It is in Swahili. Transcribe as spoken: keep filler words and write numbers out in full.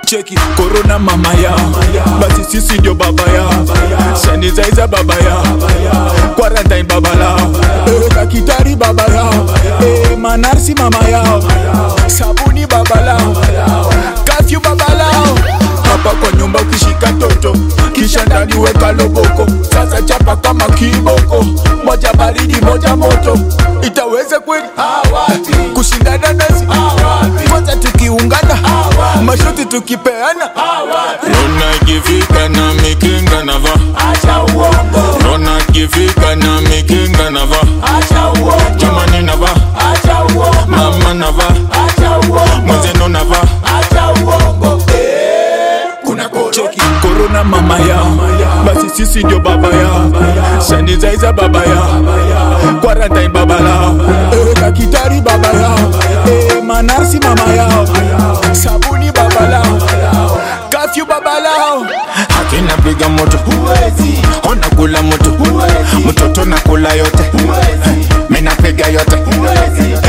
Cheki corona mama ya, basi sisi ndio baba ya. Sanitizer baba ya, quarantine baba la. Eh, kakitari baba ya, eh, manarsi mama ya. Sabuni baba la, curfew baba la. Hapa kwa nyumba ukishika toto, kisha ndani weka loboko. Sasa chapa kama kiboko, moja baridi moja moto. Itaweza kweli hawapi kushindana nasi hawapi, kwanza tukiungana hawapi, mashuti tukipeana hawapi. Rona kifika na mikinga na va, acha uongo. Rona kifika na mikinga na va, acha uongo. Jamani na va, acha uongo. mama na va, acha uongo. mwenzeno na va, acha uongo. Kuna cheki corona mama ya, basi sisi ndio baba ya. Sanitizer baba ya, quarantine baba la. Eh, kakitari baba ya, eh, manarsi mama ya. Sabuni baba la, curfew baba la. hakina piga moto Huwezi, ona kula moto huwezi, mtoto na kula yote, huwezi, mina piga yote. huwezi.